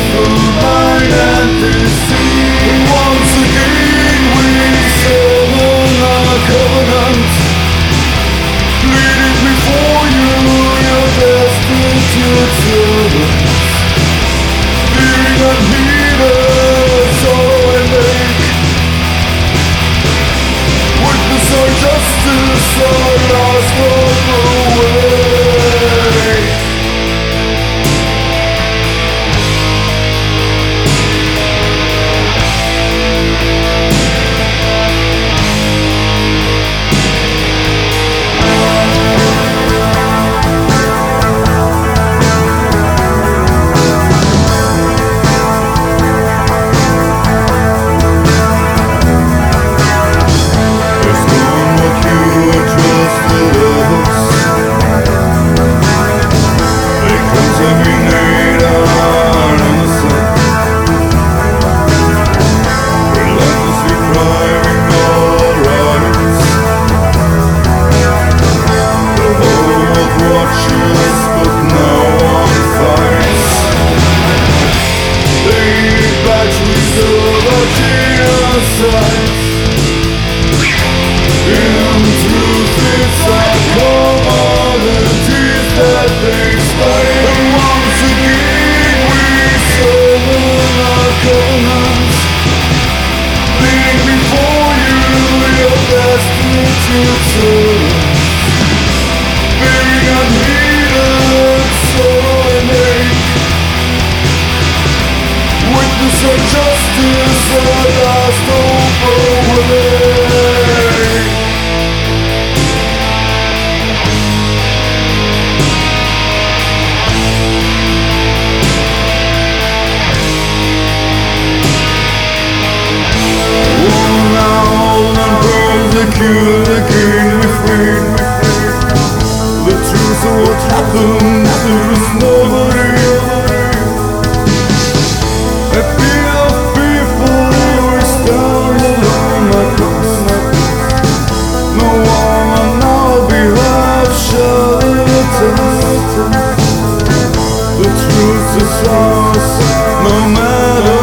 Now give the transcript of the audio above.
for mine and deceit. Once again we sever our covenant, pleading before you your destitute servants, fearing unheeded sorrow and ache. Witness our justice, our last hope away. Witness our justice, our last hope away. Worn out and persecuted, the King we freed. The truth of what happened, there is nobody. A beat of people is down along my coast. No one on our behalf shall ever test. The truth is ours, no matter